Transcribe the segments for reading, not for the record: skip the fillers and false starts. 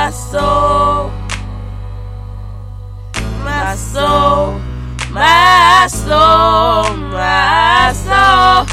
my soul, my soul, my soul, my soul.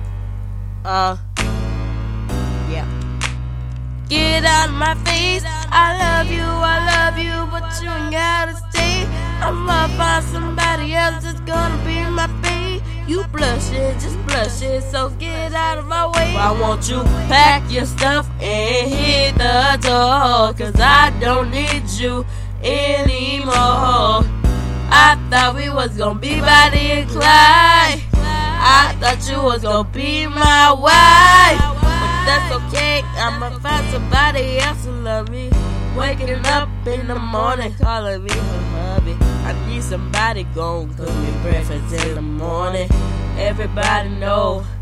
Yeah. Get out of my face. I love you, but you ain't gotta stay. I'ma find somebody else that's gonna be my babe. You blush it, just blush it, so get out of my way. Why won't you pack your stuff and hit the door? Cause I don't need you anymore. I thought we was gonna be Bonnie and Clyde. I thought you was gonna be my wife. But that's okay, I'ma find somebody else to love me. Waking up in the morning, calling me her hubby. I need somebody gon' cook me breakfast in the morning. Everybody know